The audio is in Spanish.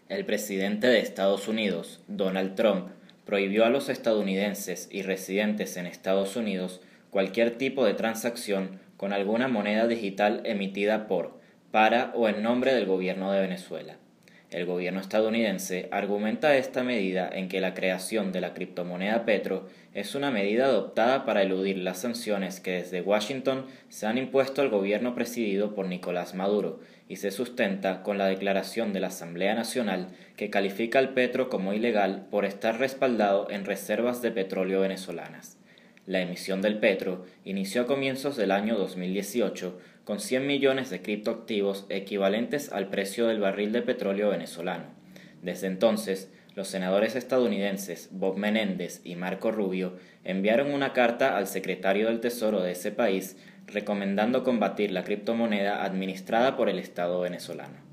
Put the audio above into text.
El presidente de Estados Unidos, Donald Trump, prohibió a los estadounidenses y residentes en Estados Unidos cualquier tipo de transacción con alguna moneda digital emitida por, para o en nombre del gobierno de Venezuela. El gobierno estadounidense argumenta esta medida en que la creación de la criptomoneda Petro es una medida adoptada para eludir las sanciones que desde Washington se han impuesto al gobierno presidido por Nicolás Maduro y se sustenta con la declaración de la Asamblea Nacional que califica al Petro como ilegal por estar respaldado en reservas de petróleo venezolanas. La emisión del Petro inició a comienzos del año 2018 con 100 millones de criptoactivos equivalentes al precio del barril de petróleo venezolano. Desde entonces, los senadores estadounidenses Bob Menéndez y Marco Rubio enviaron una carta al secretario del Tesoro de ese país recomendando combatir la criptomoneda administrada por el Estado venezolano.